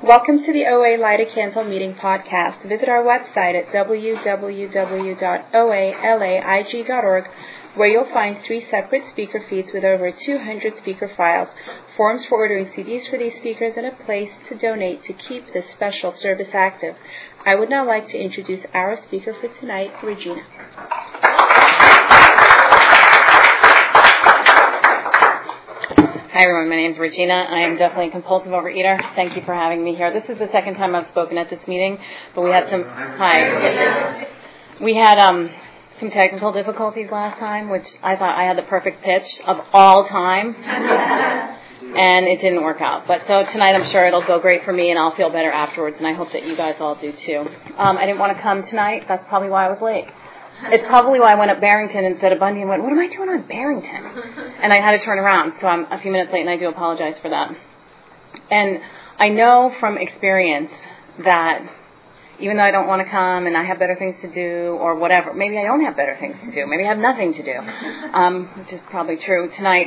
Welcome to the OA Light a Candle Meeting podcast. Visit our website at www.oalaig.org, where you'll find 3 separate speaker feeds with over 200 speaker files, forms for ordering CDs for these speakers, and a place to donate to keep this special service active. I would now like to introduce our speaker for tonight, Regina. Hi everyone, my name is Regina. I am definitely a compulsive overeater. Thank you for having me here. This is the second time I've spoken at this meeting, but we had some some technical difficulties last time, which I thought I had the perfect pitch of all time, and it didn't work out. But so tonight I'm sure it'll go great for me and I'll feel better afterwards, and I hope that you guys all do too. I didn't want to come tonight. That's probably why I was late. It's probably why I went up Barrington instead of Bundy and went, what am I doing on Barrington? And I had to turn around, so I'm a few minutes late, and I do apologize for that. And I know from experience that even though I don't want to come and I have better things to do or whatever, maybe I don't have better things to do, maybe I have nothing to do, which is probably true tonight,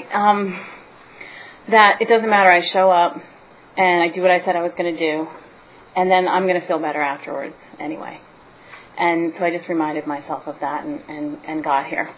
that it doesn't matter. I show up and I do what I said I was going to do, and then I'm going to feel better afterwards anyway. And so I just reminded myself of that and got here.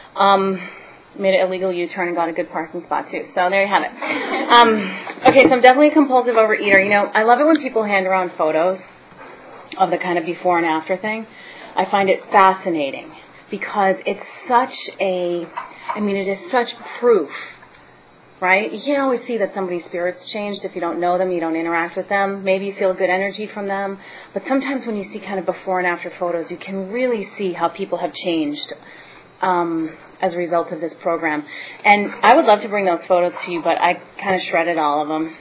Made an illegal U-turn and got a good parking spot too. So there you have it. Okay, so I'm definitely a compulsive overeater. You know, I love it when people hand around photos of the kind of before and after thing. I find it fascinating because it's such it is such proof. Right? You can't always see that somebody's spirit's changed if you don't know them, you don't interact with them. Maybe you feel good energy from them. But sometimes when you see kind of before and after photos, you can really see how people have changed as a result of this program. And I would love to bring those photos to you, but I kind of shredded all of them.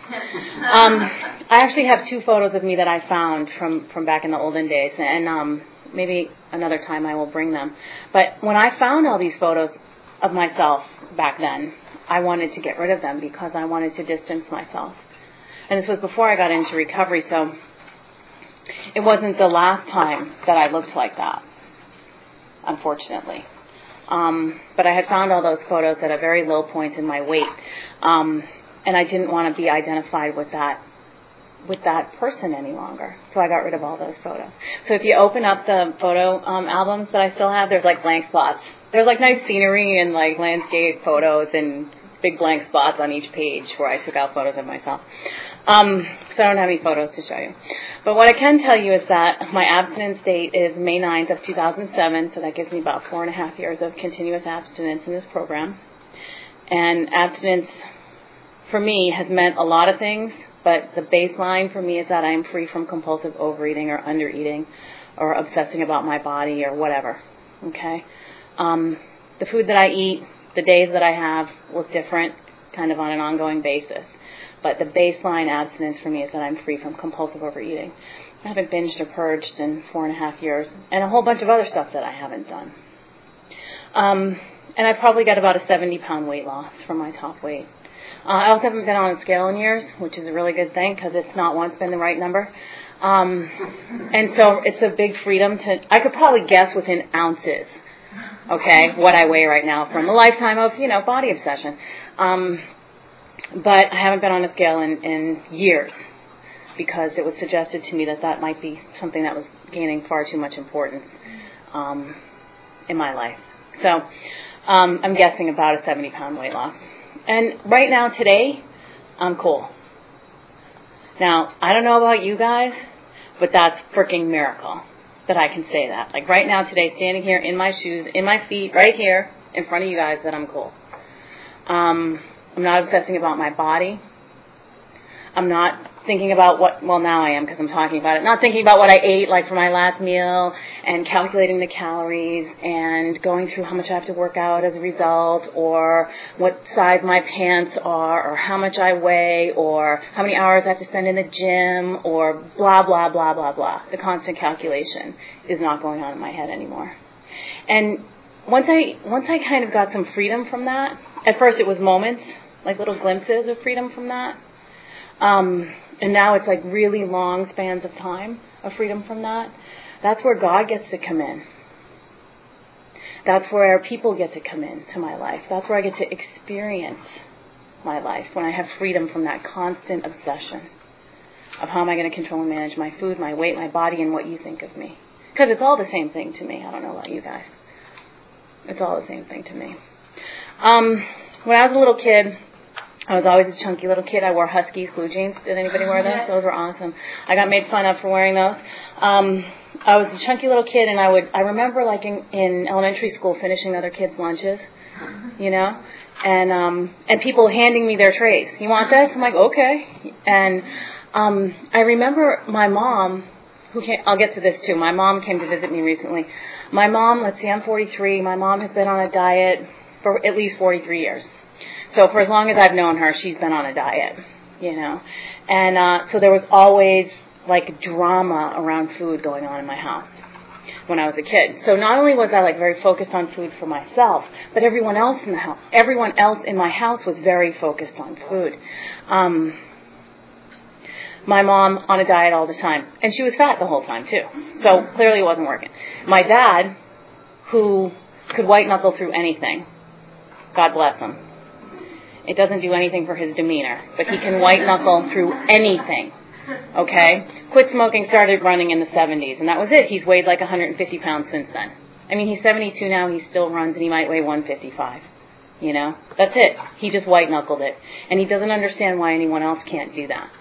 I actually have 2 photos of me that I found from back in the olden days. And maybe another time I will bring them. But when I found all these photos of myself back then, I wanted to get rid of them because I wanted to distance myself. And this was before I got into recovery, so it wasn't the last time that I looked like that, unfortunately. But I had found all those photos at a very low point in my weight, and I didn't want to be identified with that person any longer. So I got rid of all those photos. So if you open up the photo albums that I still have, there's like blank spots. There's like nice scenery and like landscape photos and big blank spots on each page where I took out photos of myself. So I don't have any photos to show you. But what I can tell you is that my abstinence date is May 9th of 2007, so that gives me about 4.5 years of continuous abstinence in this program. And abstinence, for me, has meant a lot of things, but the baseline for me is that I am free from compulsive overeating or undereating or obsessing about my body or whatever, okay? The food that I eat, the days that I have look different kind of on an ongoing basis. But the baseline abstinence for me is that I'm free from compulsive overeating. I haven't binged or purged in 4.5 years, and a whole bunch of other stuff that I haven't done. And I probably got about a 70-pound weight loss from my top weight. I also haven't been on a scale in years, which is a really good thing because it's not once been the right number. And so it's a big freedom I could probably guess within ounces, okay, what I weigh right now from a lifetime of, body obsession. But I haven't been on a scale in years because it was suggested to me that might be something that was gaining far too much importance in my life. So I'm guessing about a 70-pound weight loss. And right now, today, I'm cool. Now, I don't know about you guys, but that's a freaking miracle that I can say that. Like right now, today, standing here in my shoes, in my feet, right here, in front of you guys, that I'm cool. I'm not obsessing about my body. I'm not thinking about now I am because I'm talking about it, not thinking about what I ate like for my last meal and calculating the calories and going through how much I have to work out as a result or what size my pants are or how much I weigh or how many hours I have to spend in the gym or blah, blah, blah, blah, blah. The constant calculation is not going on in my head anymore. And once I kind of got some freedom from that, at first it was moments, like little glimpses of freedom from that. And now it's like really long spans of time of freedom from that. That's where God gets to come in. That's where people get to come into my life. That's where I get to experience my life, when I have freedom from that constant obsession. of how am I going to control and manage my food, my weight, my body, and what you think of me. Because it's all the same thing to me. I don't know about you guys. It's all the same thing to me. When I was a little kid, I was always a chunky little kid. I wore Huskies, blue jeans. Did anybody wear those? Those were awesome. I got made fun of for wearing those. I was a chunky little kid, and I remember like in elementary school finishing other kids' lunches, and people handing me their trays. You want this? I'm like, okay. And I remember my mom, I'll get to this too. My mom came to visit me recently. My mom, I'm 43. My mom has been on a diet for at least 43 years. So for as long as I've known her, she's been on a diet, And so there was always like drama around food going on in my house when I was a kid. So not only was I like very focused on food for myself, but everyone else in my house was very focused on food. My mom on a diet all the time, and she was fat the whole time too. So clearly it wasn't working. My dad, who could white knuckle through anything, God bless him. It doesn't do anything for his demeanor, but he can white knuckle through anything. Okay? Quit smoking, started running in the 70s, and that was it. He's weighed like 150 pounds since then. I mean, he's 72 now, he still runs, and he might weigh 155. That's it. He just white knuckled it. And he doesn't understand why anyone else can't do that.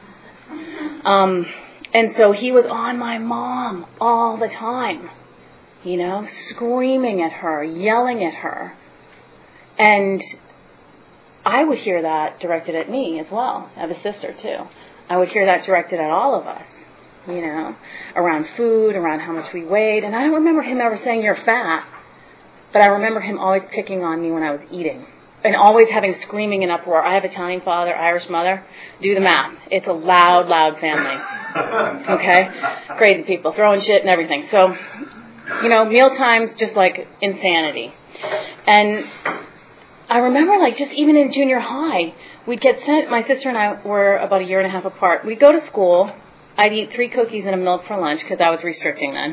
And so he was on my mom all the time, screaming at her, yelling at her. And I would hear that directed at me as well. I have a sister too. I would hear that directed at all of us, around food, around how much we weighed. And I don't remember him ever saying you're fat, but I remember him always picking on me when I was eating. And always having screaming and uproar. I have Italian father, Irish mother. Do the math. It's a loud, loud family. Okay? Crazy people. Throwing shit and everything. So, meal times, just like insanity. And I remember just even in junior high, we'd get sent, my sister and I were about a year and a half apart. We'd go to school. I'd eat 3 cookies and a milk for lunch because I was restricting then.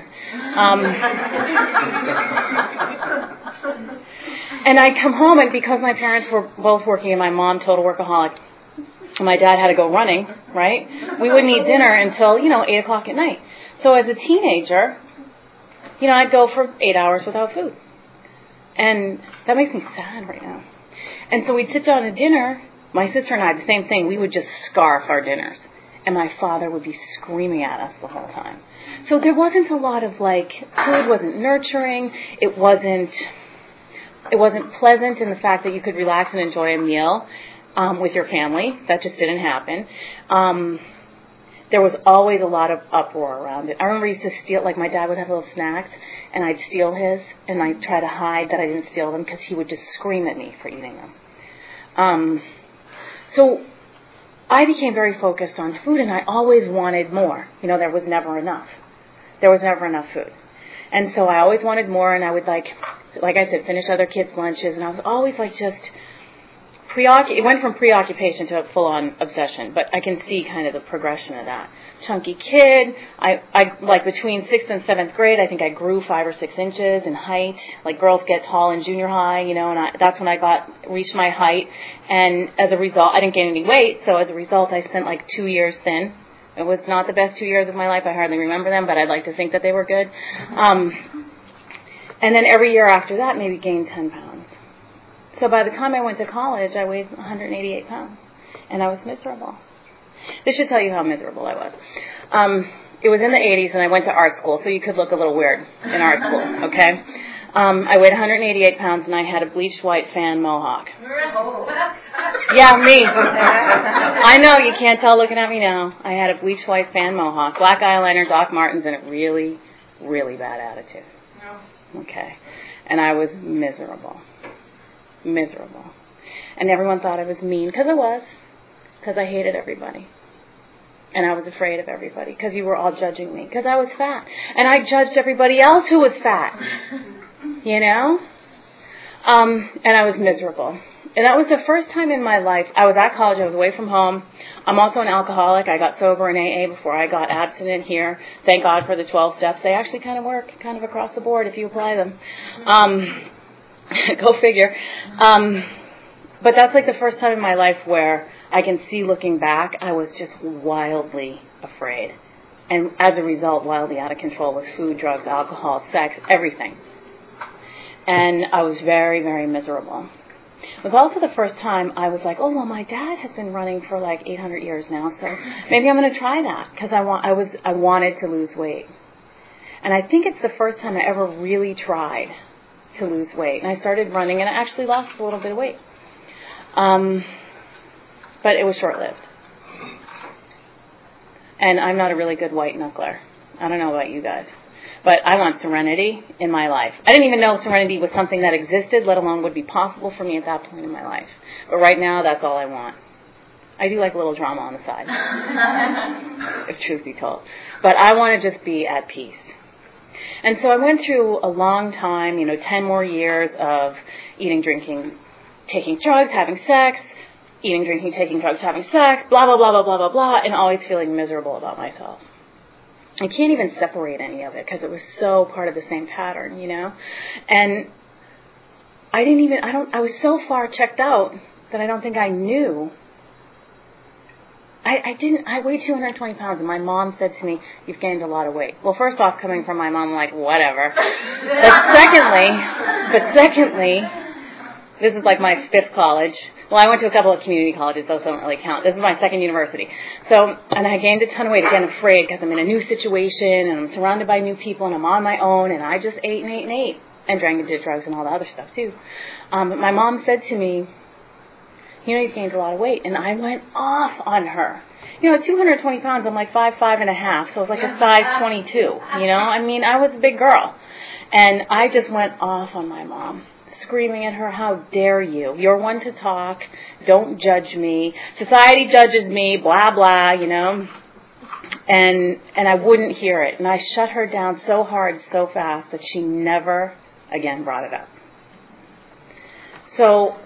And I'd come home, and because my parents were both working and my mom total workaholic, and my dad had to go running, right? We wouldn't eat dinner until, 8 o'clock at night. So as a teenager, I'd go for 8 hours without food. And that makes me sad right now. And so we'd sit down at dinner. My sister and I, the same thing. We would just scarf our dinners. And my father would be screaming at us the whole time. So there wasn't a lot of food wasn't nurturing. It wasn't pleasant in the fact that you could relax and enjoy a meal with your family. That just didn't happen. There was always a lot of uproar around it. I remember I used to steal, my dad would have little snacks, and I'd steal his, and I'd try to hide that I didn't steal them because he would just scream at me for eating them. So I became very focused on food, and I always wanted more. There was never enough. There was never enough food. And so I always wanted more, and I would, like I said, finish other kids' lunches, and I was always, it went from preoccupation to a full-on obsession, but I can see kind of the progression of that. Chunky kid, I between 6th and 7th grade, I think I grew 5 or 6 inches in height. Girls get tall in junior high, and that's when I reached my height, and as a result, I didn't gain any weight, so as a result, I spent 2 years thin. It was not the best 2 years of my life. I hardly remember them, but I'd like to think that they were good. And then every year after that, maybe gained 10 pounds. So by the time I went to college, I weighed 188 pounds, and I was miserable. This should tell you how miserable I was. It was in the 80s, and I went to art school, so you could look a little weird in art school, okay? I weighed 188 pounds, and I had a bleached white fan mohawk. Yeah, me. I know, you can't tell looking at me now. I had a bleached white fan mohawk, black eyeliner, Doc Martens, and a really, really bad attitude. Okay. And I was miserable. Miserable. And everyone thought I was mean, because I was. Because I hated everybody. And I was afraid of everybody, because you were all judging me, because I was fat. And I judged everybody else who was fat. And I was miserable. And that was the first time in my life. I was at college. I was away from home. I'm also an alcoholic. I got sober in AA before I got abstinent here. Thank God for the 12 steps. They actually kind of work, kind of across the board if you apply them. Go figure. But that's the first time in my life where I can see, looking back, I was just wildly afraid. And as a result, wildly out of control with food, drugs, alcohol, sex, everything. And I was very, very miserable. It was also the first time I was like, oh, well, my dad has been running for like 800 years now, so maybe I'm going to try that, because I wanted to lose weight. And I think it's the first time I ever really tried to lose weight. And I started running, and I actually lost a little bit of weight. But it was short-lived. And I'm not a really good white knuckler. I don't know about you guys. But I want serenity in my life. I didn't even know serenity was something that existed, let alone would be possible for me at that point in my life. But right now, that's all I want. I do like a little drama on the side, if truth be told. But I want to just be at peace. And so I went through a long time, 10 more years of eating, drinking, taking drugs, having sex, eating, drinking, taking drugs, having sex, blah, blah, blah, blah, blah, blah, blah, and always feeling miserable about myself. I can't even separate any of it because it was so part of the same pattern, And I was so far checked out that I don't think I knew. I weighed 220 pounds, and my mom said to me, you've gained a lot of weight. Well, first off, coming from my mom, I'm like, whatever. But secondly, this is like my fifth college. Well, I went to a couple of community colleges, those don't really count. This is my second university. And I gained a ton of weight, again, afraid, because I'm in a new situation, and I'm surrounded by new people, and I'm on my own, and I just ate and ate and ate, and drank and did drugs and all the other stuff, too. But my mom said to me, you've gained a lot of weight. And I went off on her. At 220 pounds, I'm like 5'5.5", so it was like a size 22, I was a big girl. And I just went off on my mom, screaming at her, how dare you? You're one to talk. Don't judge me. Society judges me, blah, blah, And I wouldn't hear it. And I shut her down so hard, so fast, that she never again brought it up. So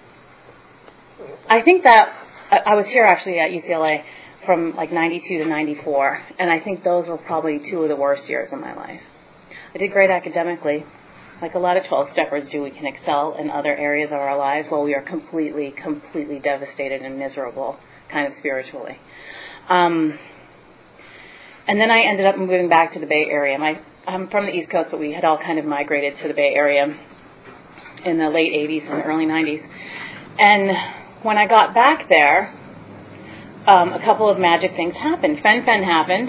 I think that I was here actually at UCLA from like 92 to 94, and I think those were probably two of the worst years of my life. I did great academically. Like a lot of 12-steppers do, we can excel in other areas of our lives while we are completely, completely devastated and miserable, kind of spiritually. And then I ended up moving back to the Bay Area. I'm from the East Coast, but we had all kind of migrated to the Bay Area in the late 80s and early 90s. And when I got back there, a couple of magic things happened. Fen-Phen happened.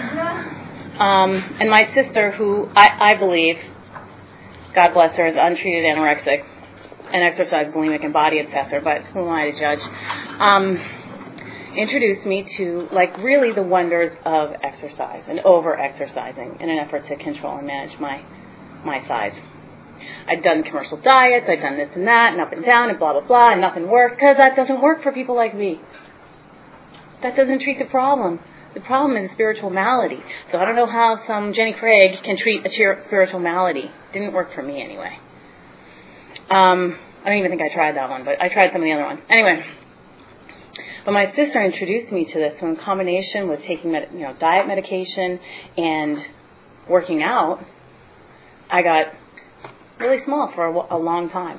And my sister, who I believe, God bless her, is untreated anorexic, and exercise bulimic and body obsessor, but who am I to judge, introduced me to, really the wonders of exercise and over-exercising in an effort to control and manage my size. I'd done commercial diets, I'd done this and that, and up and down, and blah, blah, blah, and nothing worked, because that doesn't work for people like me. That doesn't treat the problem. The problem is a spiritual malady. So I don't know how some Jenny Craig can treat a spiritual malady. Didn't work for me anyway. I don't even think I tried that one, but I tried some of the other ones. Anyway, but my sister introduced me to this, so in combination with taking diet medication and working out, I got really small for a long time.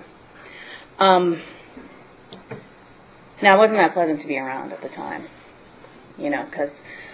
Now, it wasn't that pleasant to be around at the time, because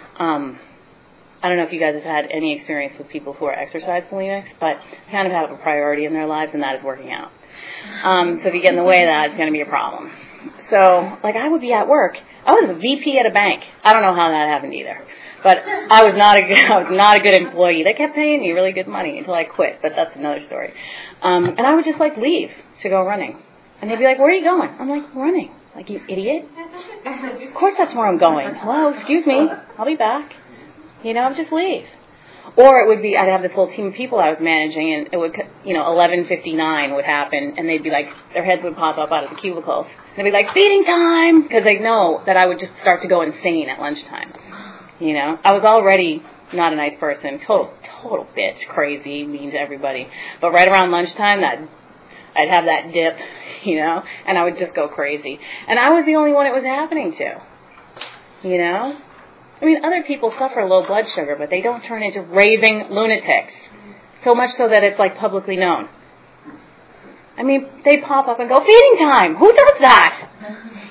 I don't know if you guys have had any experience with people who are exercise bulimics, but kind of have a priority in their lives, and that is working out. So if you get in the way of that, it's going to be a problem. So, I would be at work. I was a VP at a bank. I don't know how that happened either. But I was not a good employee. They kept paying me really good money until I quit, but that's another story. And I would just leave to go running. And they'd be like, where are you going? I'm like, running. Like, you idiot. Of course that's where I'm going. Hello, excuse me. I'll be back. Just leave. Or it would be, I'd have this whole team of people I was managing, and it would, 11:59 would happen, and they'd be like, their heads would pop up out of the cubicles. And they'd be like, feeding time! Because they'd know that I would just start to go insane at lunchtime. I was already not a nice person, total bitch, crazy, mean to everybody. But right around lunchtime, I'd have that dip, and I would just go crazy. And I was the only one it was happening to, other people suffer low blood sugar, but they don't turn into raving lunatics. So much so that it's publicly known. They pop up and go, feeding time! Who does that?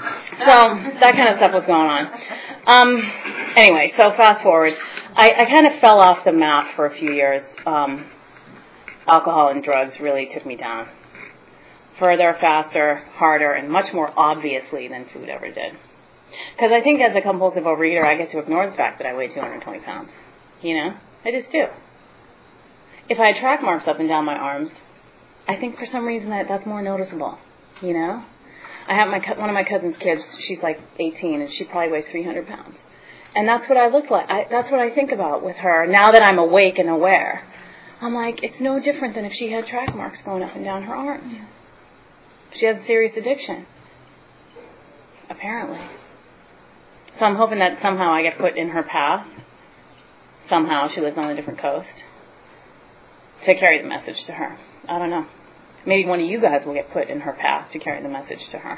So that kind of stuff was going on. Anyway, so fast forward. I kind of fell off the map for a few years. Alcohol and drugs really took me down. Further, faster, harder, and much more obviously than food ever did. Because I think as a compulsive overeater, I get to ignore the fact that I weigh 220 pounds. You know? I just do. If I had track marks up and down my arms, I think for some reason that's more noticeable. You know? I have one of my cousin's kids, she's like 18, and she probably weighs 300 pounds. And that's what I look like. That's what I think about with her now that I'm awake and aware. I'm like, it's no different than if she had track marks going up and down her arms. She has a serious addiction. Apparently. So I'm hoping that somehow I get put in her path. Somehow she lives on a different coast. To carry the message to her. I don't know. Maybe one of you guys will get put in her path to carry the message to her.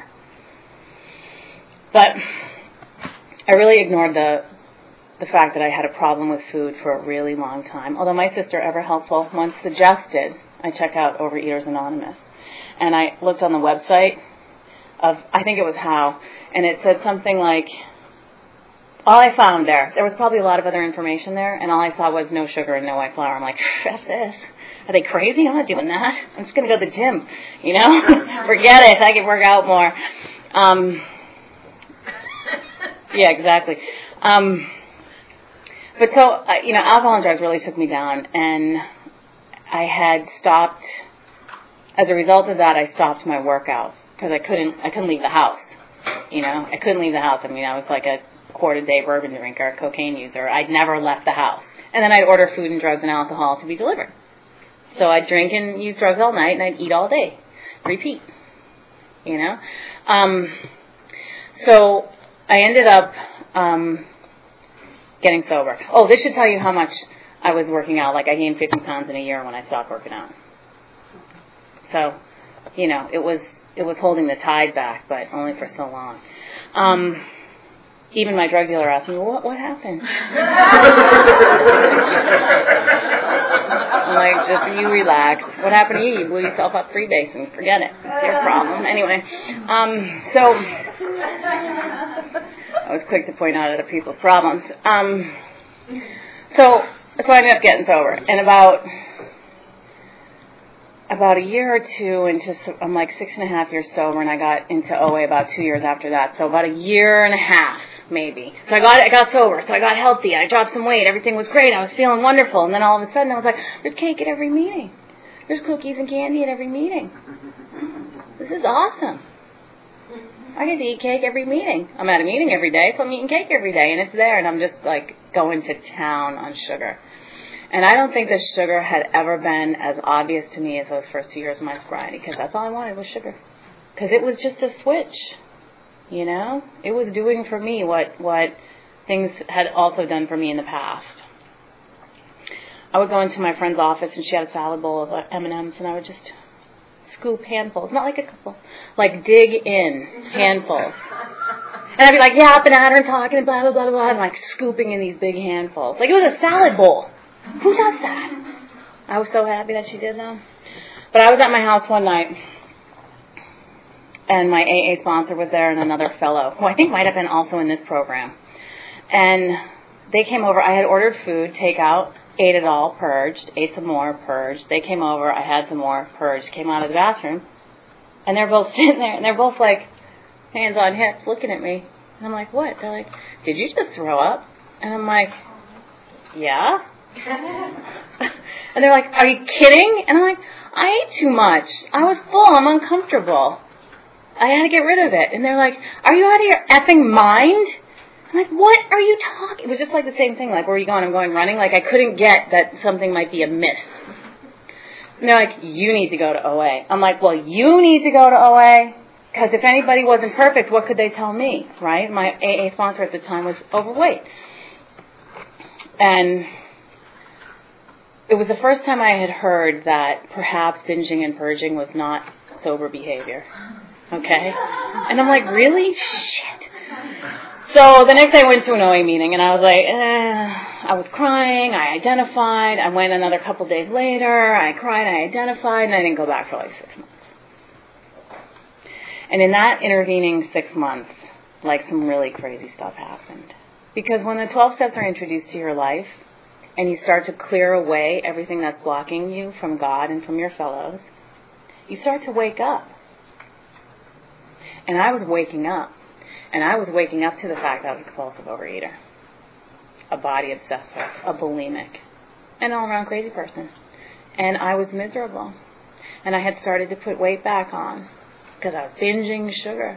But I really ignored the fact that I had a problem with food for a really long time. Although my sister, ever helpful, once suggested I check out Overeaters Anonymous. And I looked on the website of, I think it was How, and it said something like, all I found there was probably a lot of other information there, and all I saw was no sugar and no white flour. I'm like, F this. Are they crazy? I'm not doing that. I'm just going to go to the gym, you know? Forget it. I can work out more. Yeah, exactly. But so, alcohol and drugs really took me down, and I had stopped, as a result of that, I stopped my workout, because I couldn't leave the house, you know? I couldn't leave the house. I mean, I was like a quart-a-day bourbon drinker, a cocaine user. I'd never left the house. And then I'd order food and drugs and alcohol to be delivered. So I'd drink and use drugs all night, and I'd eat all day. Repeat. You know? So I ended up getting sober. Oh, this should tell you how much I was working out. Like, I gained 50 pounds in a year when I stopped working out. So, you know, it was holding the tide back, but only for so long. Even my drug dealer asked me, well, what happened? I'm like, just you relax. What happened to you? You blew yourself up 3 days and forget it. It's your problem. Anyway, so I was quick to point out other people's problems. So I ended up getting sober. And about a year or two into, I'm like 6.5 years sober, and I got into OA about 2 years after that. So about a year and a half, maybe. So I got sober. So I got healthy. I dropped some weight. Everything was great. I was feeling wonderful. And then all of a sudden I was like, there's cake at every meeting. There's cookies and candy at every meeting. This is awesome. I get to eat cake every meeting. I'm at a meeting every day, so I'm eating cake every day, and it's there, and I'm just like going to town on sugar. And I don't think that sugar had ever been as obvious to me as those first 2 years of my sobriety, because that's all I wanted was sugar. Because it was just a switch, you know? It was doing for me what things had also done for me in the past. I would go into my friend's office, and she had a salad bowl of M&Ms, and I would just scoop handfuls, not like a couple, like dig in handfuls. And I'd be like yapping at her and talking and blah, blah, blah, blah, and like scooping in these big handfuls. Like it was a salad bowl. Who does that? I was so happy that she did that. But I was at my house one night, and my AA sponsor was there and another fellow, who I think might have been also in this program. And they came over. I had ordered food, takeout, ate it all, purged, ate some more, purged. They came over. I had some more, purged, came out of the bathroom. And they're both sitting there, and they're both like hands on hips looking at me. And I'm like, what? They're like, did you just throw up? And I'm like, yeah. And they're like, are you kidding? And I'm like, I ate too much. I was full. I'm uncomfortable. I had to get rid of it. And they're like, are you out of your effing mind? I'm like, what are you talking? It was just like the same thing. Like, where are you going? I'm going running. Like, I couldn't get that something might be amiss. And they're like, you need to go to OA. I'm like, well, you need to go to OA. Because if anybody wasn't perfect, what could they tell me, right? My AA sponsor at the time was overweight. And it was the first time I had heard that perhaps binging and purging was not sober behavior. Okay? And I'm like, really? Shit. So the next day I went to an OA meeting, and I was like, I was crying, I identified. I went another couple days later, I cried, I identified, and I didn't go back for like 6 months. And in that intervening 6 months, like some really crazy stuff happened. Because when the 12 steps are introduced to your life, and you start to clear away everything that's blocking you from God and from your fellows, you start to wake up. And I was waking up. And I was waking up to the fact that I was a compulsive overeater, a body obsessive, a bulimic, an all-around crazy person. And I was miserable. And I had started to put weight back on because I was binging sugar.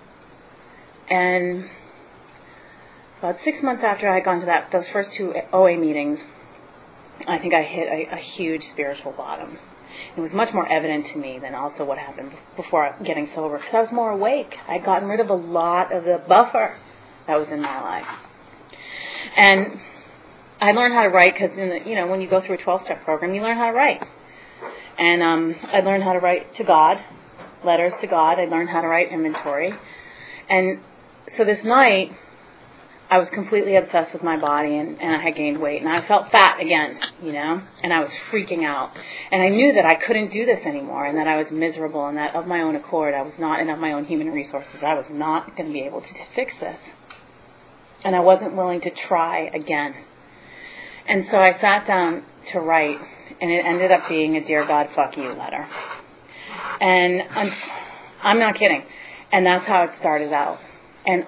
And about 6 months after I had gone to those first 2 OA meetings, I think I hit a huge spiritual bottom. It was much more evident to me than also what happened before getting sober, because I was more awake. I'd gotten rid of a lot of the buffer that was in my life. And I learned how to write because, when you go through a 12-step program, you learn how to write. And I learned how to write to God, letters to God. I learned how to write inventory. And so this night, I was completely obsessed with my body, and I had gained weight, and I felt fat again, and I was freaking out. And I knew that I couldn't do this anymore, and that I was miserable, and that of my own accord, I was not, and of my own human resources, I was not going to be able to fix this. And I wasn't willing to try again. And so I sat down to write, and it ended up being a Dear God, Fuck You letter. And I'm not kidding. And that's how it started out. And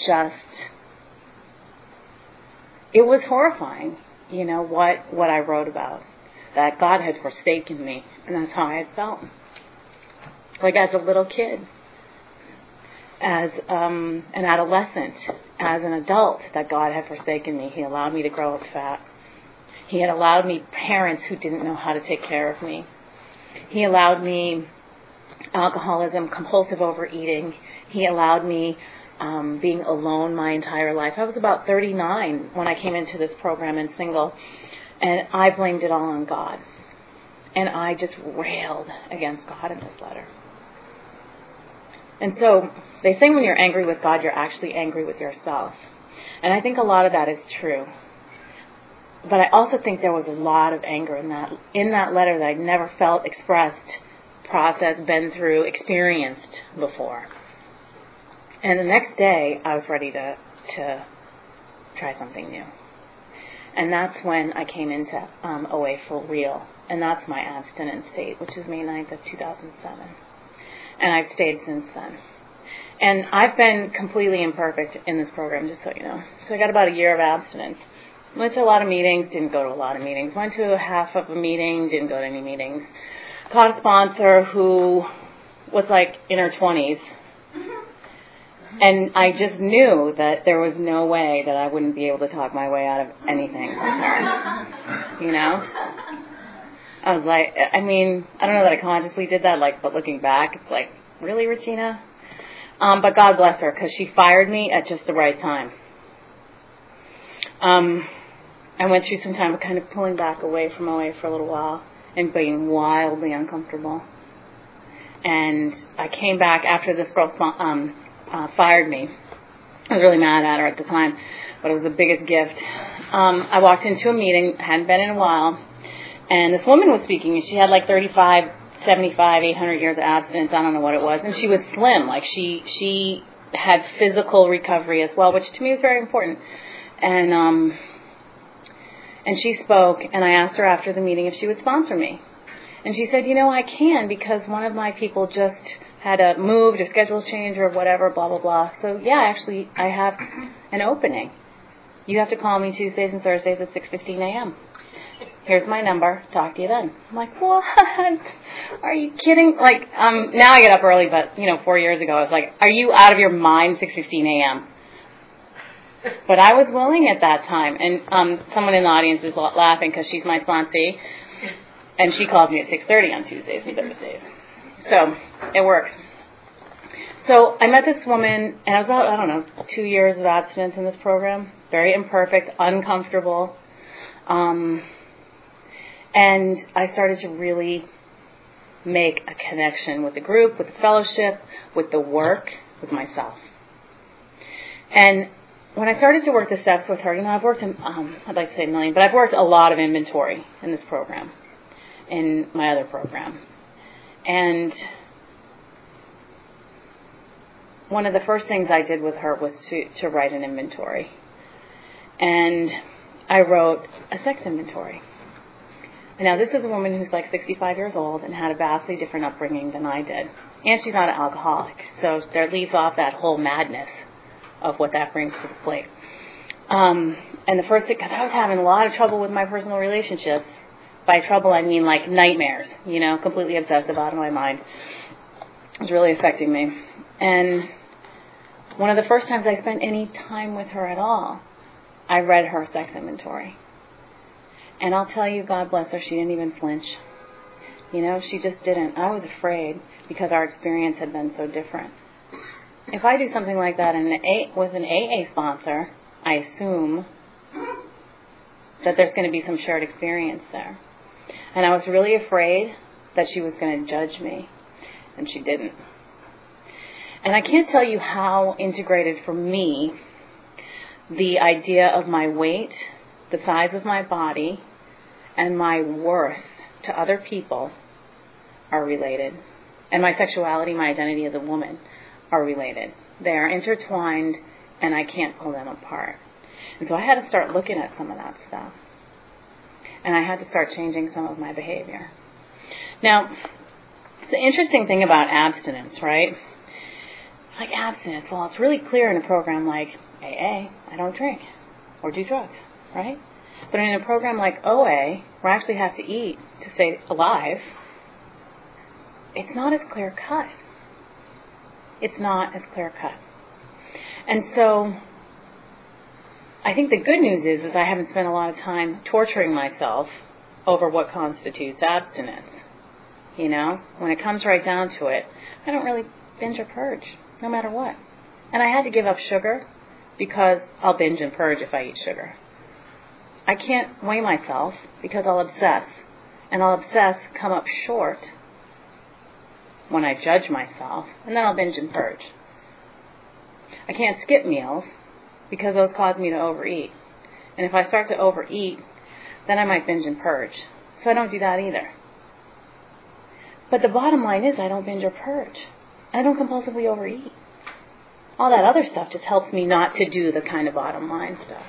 it was horrifying, what I wrote about. That God had forsaken me. And that's how I had felt. Like as a little kid. As an adolescent. As an adult. That God had forsaken me. He allowed me to grow up fat. He had allowed me parents who didn't know how to take care of me. He allowed me alcoholism, compulsive overeating. He allowed me being alone my entire life. I was about 39 when I came into this program and single, and I blamed it all on God. And I just railed against God in this letter. And so they say when you're angry with God, you're actually angry with yourself. And I think a lot of that is true. But I also think there was a lot of anger in that letter that I'd never felt, expressed, processed, been through, experienced before. And the next day, I was ready to try something new. And that's when I came into OA for real. And that's my abstinence date, which is May 9th of 2007. And I've stayed since then. And I've been completely imperfect in this program, just so you know. So I got about a year of abstinence. Went to a lot of meetings, didn't go to a lot of meetings. Went to half of a meeting, didn't go to any meetings. Caught a sponsor who was like in her 20s. And I just knew that there was no way that I wouldn't be able to talk my way out of anything with her. I was like, I don't know that I consciously did that, but looking back, it's like, really, Regina? But God bless her, because she fired me at just the right time. I went through some time of kind of pulling back away from OA for a little while and being wildly uncomfortable. And I came back after this girl fired me. I was really mad at her at the time, but it was the biggest gift. I walked into a meeting, hadn't been in a while, and this woman was speaking, and she had 35, 75, 800 years of abstinence, I don't know what it was, and she was slim. She had physical recovery as well, which to me was very important. And she spoke, and I asked her after the meeting if she would sponsor me. And she said, I can, because one of my people just had a moved or schedule change or whatever, blah, blah, blah. So, yeah, actually, I have an opening. You have to call me Tuesdays and Thursdays at 6:15 a.m. Here's my number. Talk to you then. I'm like, what? Are you kidding? Now I get up early, but, 4 years ago, I was like, are you out of your mind, 6:15 a.m.? But I was willing at that time. And someone in the audience is laughing because she's my sponsee. And she calls me at 6:30 on Tuesdays and Thursdays. So it works. So I met this woman, and I was about, 2 years of abstinence in this program. Very imperfect, uncomfortable. And I started to really make a connection with the group, with the fellowship, with the work, with myself. And when I started to work the steps with her, I've worked in, I'd like to say a million, but I've worked a lot of inventory in this program, in my other program. And one of the first things I did with her was to write an inventory. And I wrote a sex inventory. Now, this is a woman who's like 65 years old and had a vastly different upbringing than I did. And she's not an alcoholic. So that leaves off that whole madness of what that brings to the plate. And the first thing, because I was having a lot of trouble with my personal relationships. By trouble, I mean like nightmares, completely obsessive, out of my mind. It was really affecting me. And one of the first times I spent any time with her at all, I read her sex inventory. And I'll tell you, God bless her, she didn't even flinch. She just didn't. I was afraid because our experience had been so different. If I do something like that with an AA sponsor, I assume that there's going to be some shared experience there. And I was really afraid that she was going to judge me. And she didn't. And I can't tell you how integrated for me the idea of my weight, the size of my body, and my worth to other people are related. And my sexuality, my identity as a woman are related. They are intertwined, and I can't pull them apart. And so I had to start looking at some of that stuff. And I had to start changing some of my behavior. Now, the interesting thing about abstinence, right? Like abstinence, well, it's really clear in a program like AA, I don't drink or do drugs, right? But in a program like OA, where I actually have to eat to stay alive, it's not as clear cut. It's not as clear cut. And so I think the good news is I haven't spent a lot of time torturing myself over what constitutes abstinence. When it comes right down to it, I don't really binge or purge, no matter what. And I had to give up sugar because I'll binge and purge if I eat sugar. I can't weigh myself because I'll obsess. And I'll obsess, come up short when I judge myself, and then I'll binge and purge. I can't skip meals because those cause me to overeat. And if I start to overeat, then I might binge and purge. So I don't do that either. But the bottom line is I don't binge or purge. I don't compulsively overeat. All that other stuff just helps me not to do the kind of bottom line stuff.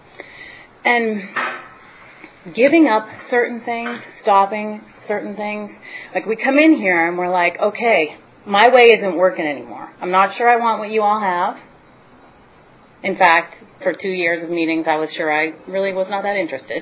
And giving up certain things, stopping certain things. Like we come in here and we're like, okay, my way isn't working anymore. I'm not sure I want what you all have. In fact, for 2 years of meetings, I was sure I really was not that interested.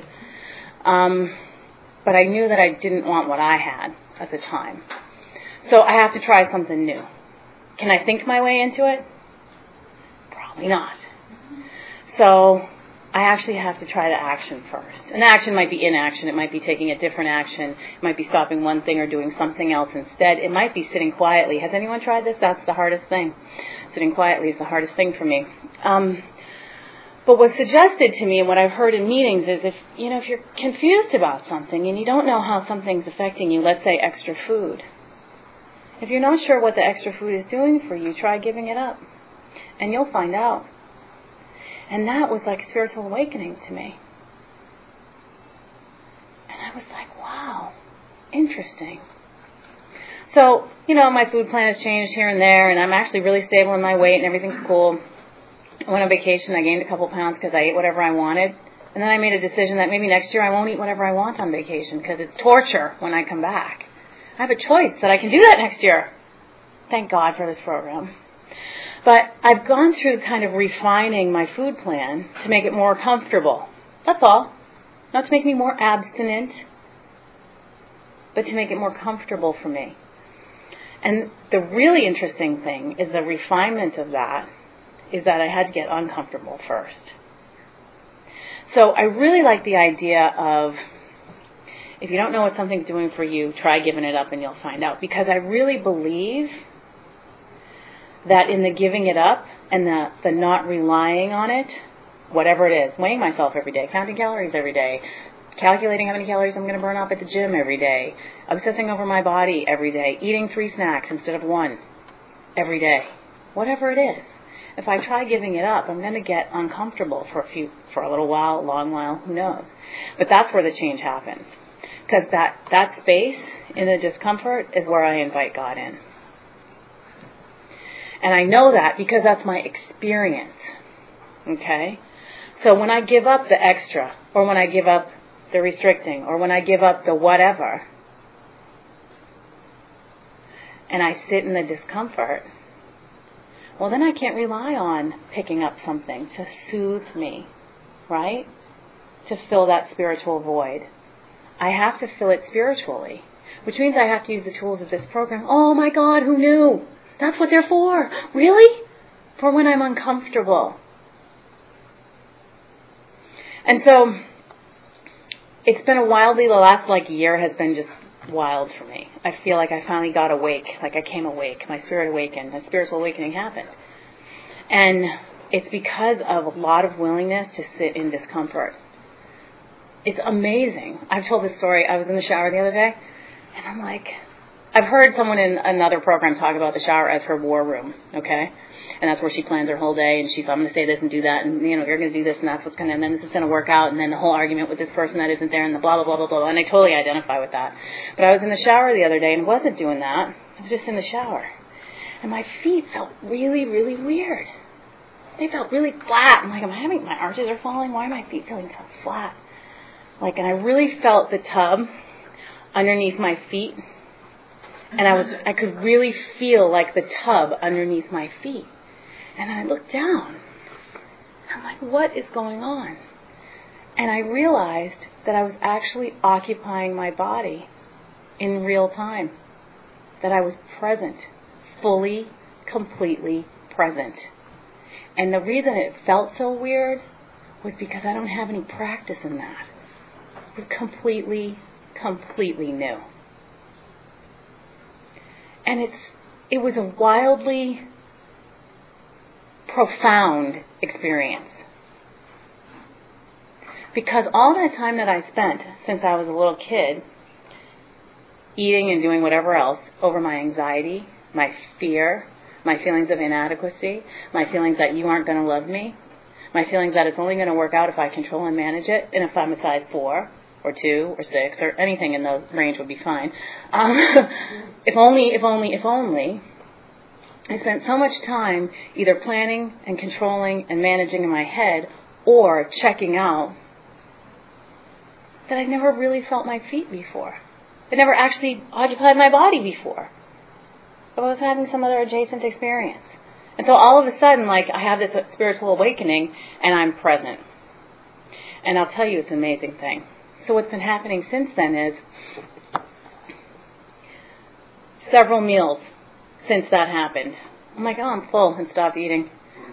But I knew that I didn't want what I had at the time. So I have to try something new. Can I think my way into it? Probably not. So I actually have to try the action first. And action might be inaction. It might be taking a different action. It might be stopping one thing or doing something else instead. It might be sitting quietly. Has anyone tried this? That's the hardest thing. Sitting quietly is the hardest thing for me. But what's suggested to me and what I've heard in meetings is if you're confused about something and you don't know how something's affecting you, let's say extra food. If you're not sure what the extra food is doing for you, try giving it up. And you'll find out. And that was like spiritual awakening to me. And I was like, wow, interesting. So, my food plan has changed here and there, and I'm actually really stable in my weight and everything's cool. I went on vacation, I gained a couple pounds because I ate whatever I wanted. And then I made a decision that maybe next year I won't eat whatever I want on vacation because it's torture when I come back. I have a choice that I can do that next year. Thank God for this program. But I've gone through kind of refining my food plan to make it more comfortable. That's all. Not to make me more abstinent, but to make it more comfortable for me. And the really interesting thing is the refinement of that is that I had to get uncomfortable first. So I really like the idea of if you don't know what something's doing for you, try giving it up and you'll find out. Because I really believe that in the giving it up and the not relying on it, whatever it is, weighing myself every day, counting calories every day, calculating how many calories I'm going to burn off at the gym every day, obsessing over my body every day, eating 3 snacks instead of 1 every day, whatever it is. If I try giving it up, I'm going to get uncomfortable for a little while, a long while, who knows. But that's where the change happens. Because that space in the discomfort is where I invite God in. And I know that because that's my experience. Okay? So when I give up the extra, or when I give up the restricting, or when I give up the whatever, and I sit in the discomfort, well, then I can't rely on picking up something to soothe me, right? To fill that spiritual void. I have to fill it spiritually, which means I have to use the tools of this program. Oh my God, who knew? That's what they're for. Really? For when I'm uncomfortable. And so, it's been the last year has been just wild for me. I feel like I finally got awake, like I came awake, my spirit awakened, my spiritual awakening happened. And it's because of a lot of willingness to sit in discomfort. It's amazing. I've told this story. I was in the shower the other day, and I'm like, I've heard someone in another program talk about the shower as her war room, okay? And that's where she plans her whole day, and she's, I'm going to say this and do that, and, you're going to do this, and that's what's going to, and then this is going to work out, and then the whole argument with this person that isn't there, and the blah, blah, blah, blah, blah, and I totally identify with that. But I was in the shower the other day, and wasn't doing that. I was just in the shower. And my feet felt really, really weird. They felt really flat. I'm like, my arches are falling? Why are my feet feeling so flat? And I really felt the tub underneath my feet. And I could really feel like the tub underneath my feet. And I looked down. I'm like, what is going on? And I realized that I was actually occupying my body in real time. That I was present. Fully, completely present. And the reason it felt so weird was because I don't have any practice in that. It was completely, completely new. And it was a wildly profound experience. Because all that time that I spent since I was a little kid, eating and doing whatever else, over my anxiety, my fear, my feelings of inadequacy, my feelings that you aren't going to love me, my feelings that it's only going to work out if I control and manage it, and if I'm a size 4, or 2, or 6, or anything in the range would be fine. If only, I spent so much time either planning and controlling and managing in my head, or checking out, that I never really felt my feet before. I never actually occupied my body before. But I was having some other adjacent experience. And so all of a sudden, I have this spiritual awakening, and I'm present. And I'll tell you, it's an amazing thing. So what's been happening since then is several meals since that happened. I'm like, I'm full, and stopped eating.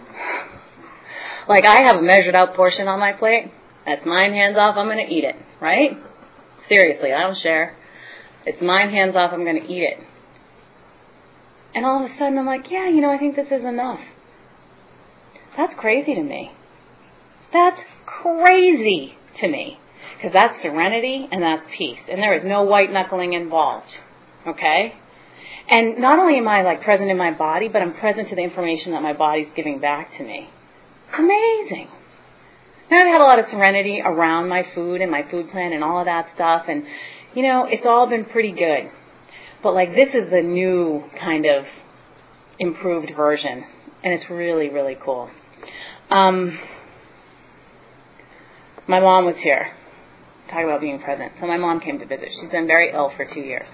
I have a measured out portion on my plate. That's mine, hands off, I'm going to eat it, right? Seriously, I don't share. It's mine, hands off, I'm going to eat it. And all of a sudden I'm like, yeah, I think this is enough. That's crazy to me. That's crazy to me. Because that's serenity and that's peace. And there is no white knuckling involved. Okay? And not only am I present in my body, but I'm present to the information that my body's giving back to me. Amazing. Now I've had a lot of serenity around my food and my food plan and all of that stuff. And, it's all been pretty good. But this is the new kind of improved version. And it's really, really cool. My mom was here. Talk about being present. So my mom came to visit. She's been very ill for 2 years.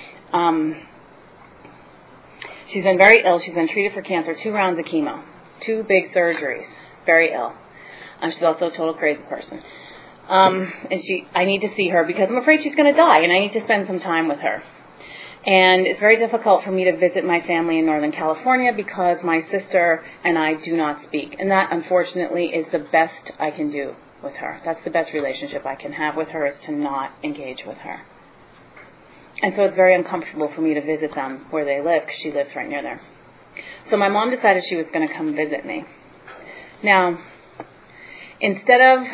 She's been very ill. She's been treated for cancer, 2 rounds of chemo, 2 big surgeries. Very ill. She's also a total crazy person. And I need to see her because I'm afraid she's going to die, and I need to spend some time with her. And it's very difficult for me to visit my family in Northern California because my sister and I do not speak. And that, unfortunately, is the best I can do with her. That's the best relationship I can have with her, is to not engage with her. And so it's very uncomfortable for me to visit them where they live, because she lives right near there. So my mom decided she was going to come visit me. Now, instead of,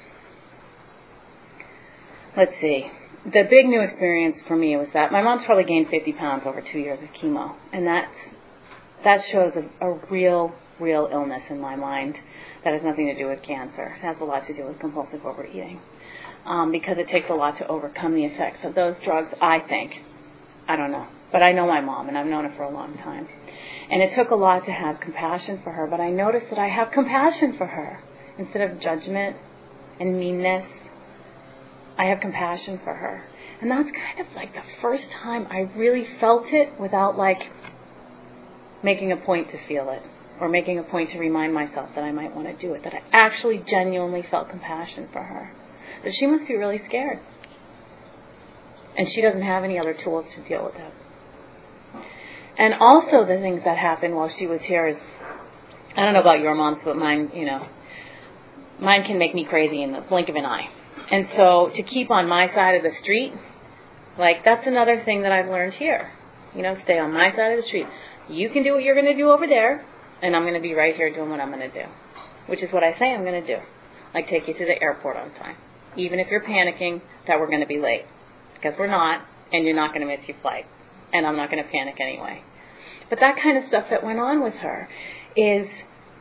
the big new experience for me was that my mom's probably gained 50 pounds over 2 years of chemo. And that shows a real illness in my mind that has nothing to do with cancer. It has a lot to do with compulsive overeating. Because it takes a lot to overcome the effects of those drugs, I think. I don't know. But I know my mom, and I've known her for a long time. And it took a lot to have compassion for her, but I noticed that I have compassion for her. Instead of judgment and meanness, I have compassion for her. And that's kind of like the first time I really felt it without like making a point to feel it or making a point to remind myself that I might want to do it, that I actually genuinely felt compassion for her. That she must be really scared. And she doesn't have any other tools to deal with it. And also the things that happened while she was here is, I don't know about your moms, but mine, mine can make me crazy in the blink of an eye. And so to keep on my side of the street, like that's another thing that I've learned here. Stay on my side of the street. You can do what you're going to do over there, and I'm going to be right here doing what I'm going to do, which is what I say I'm going to do. Like take you to the airport on time, even if you're panicking that we're going to be late, because we're not, and you're not going to miss your flight, and I'm not going to panic anyway. But that kind of stuff that went on with her it's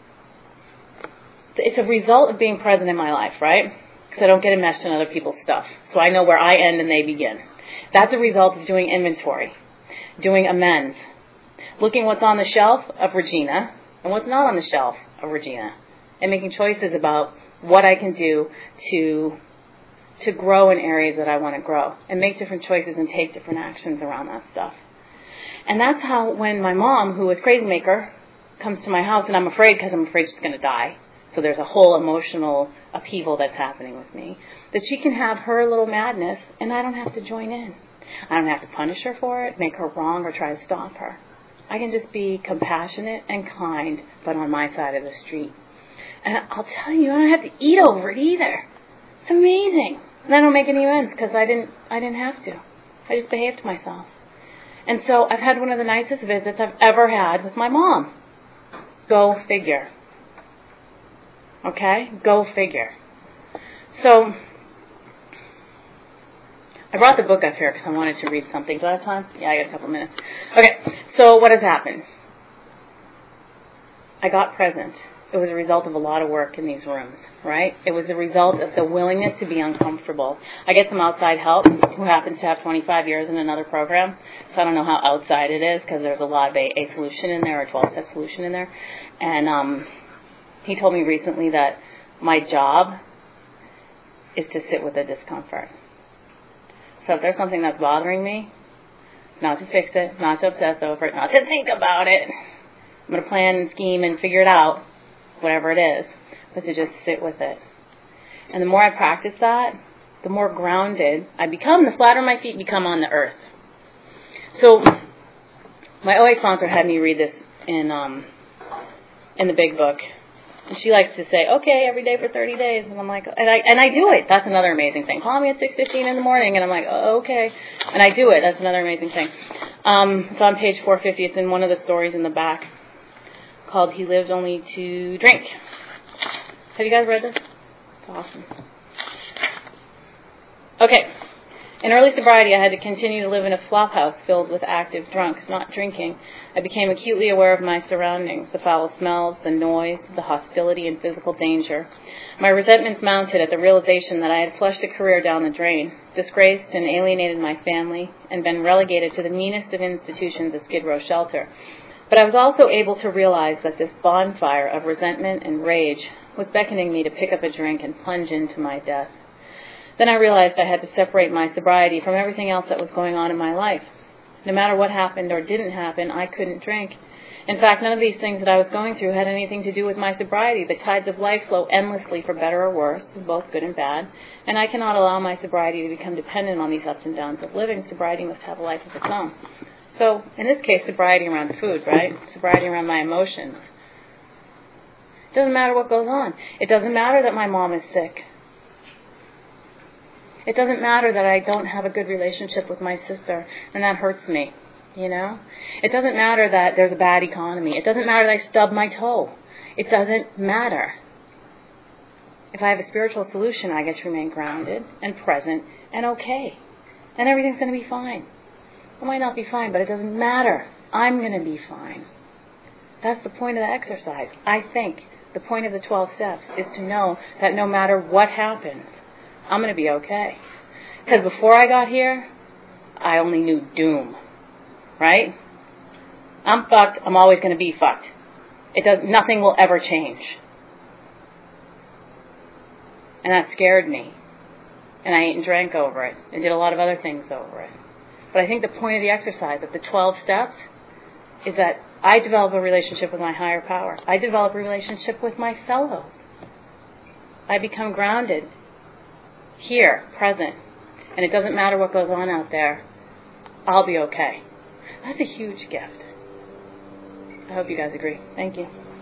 a result of being present in my life, right? Because I don't get enmeshed in other people's stuff. So I know where I end and they begin. That's a result of doing inventory, doing amends, looking what's on the shelf of Regina and what's not on the shelf of Regina, and making choices about what I can do to grow in areas that I want to grow, and make different choices and take different actions around that stuff. And that's how when my mom, who was crazy maker, comes to my house, and I'm afraid because I'm afraid she's going to die. So there's a whole emotional upheaval that's happening with me. That she can have her little madness, and I don't have to join in. I don't have to punish her for it, make her wrong, or try to stop her. I can just be compassionate and kind, but on my side of the street. And I'll tell you, I don't have to eat over it either. It's amazing. And I don't make any amends because I didn't have to. I just behaved myself. And so I've had one of the nicest visits I've ever had with my mom. Go figure. Okay? Go figure. So, I brought the book up here because I wanted to read something. Do I have time? Yeah, I got a couple minutes. Okay, so what has happened? I got present. It was a result of a lot of work in these rooms, right? It was a result of the willingness to be uncomfortable. I get some outside help who happens to have 25 years in another program, so I don't know how outside it is because there's a lot of a solution in there, a 12-step solution in there. And he told me recently that my job is to sit with the discomfort. So if there's something that's bothering me, not to fix it, not to obsess over it, not to think about it, I'm going to plan and scheme and figure it out, whatever it is, but to just sit with it. And the more I practice that, the more grounded I become, the flatter my feet become on the earth. So my OA sponsor had me read this in the big book. And she likes to say, okay, every day for 30 days. And I'm like, and I do it. That's another amazing thing. Call me at 6:15 in the morning. And I'm like, oh, okay. And I do it. That's another amazing thing. It's on page 450. It's in one of the stories in the back called He Lived Only to Drink. Have you guys read this? It's awesome. Okay. In early sobriety, I had to continue to live in a flophouse filled with active drunks, not drinking. I became acutely aware of my surroundings, the foul smells, the noise, the hostility, and physical danger. My resentments mounted at the realization that I had flushed a career down the drain, disgraced and alienated my family, and been relegated to the meanest of institutions, a Skid Row shelter. But I was also able to realize that this bonfire of resentment and rage was beckoning me to pick up a drink and plunge into my death. Then I realized I had to separate my sobriety from everything else that was going on in my life. No matter what happened or didn't happen, I couldn't drink. In fact, none of these things that I was going through had anything to do with my sobriety. The tides of life flow endlessly for better or worse, both good and bad, and I cannot allow my sobriety to become dependent on these ups and downs of living. Sobriety must have a life of its own. So, in this case, sobriety around food, right? Sobriety around my emotions. It doesn't matter what goes on. It doesn't matter that my mom is sick. It doesn't matter that I don't have a good relationship with my sister, and that hurts me, you know? It doesn't matter that there's a bad economy. It doesn't matter that I stubbed my toe. It doesn't matter. If I have a spiritual solution, I get to remain grounded and present and okay. And everything's going to be fine. It might not be fine, but it doesn't matter. I'm going to be fine. That's the point of the exercise. I think the point of the 12 steps is to know that no matter what happens, I'm going to be okay. Because before I got here, I only knew doom, right? I'm fucked. I'm always going to be fucked. Nothing will ever change. And that scared me. And I ate and drank over it. And did a lot of other things over it. But I think the point of the exercise, of the 12 steps, is that I develop a relationship with my higher power. I develop a relationship with my fellows. I become grounded here, present. And it doesn't matter what goes on out there. I'll be okay. That's a huge gift. I hope you guys agree. Thank you.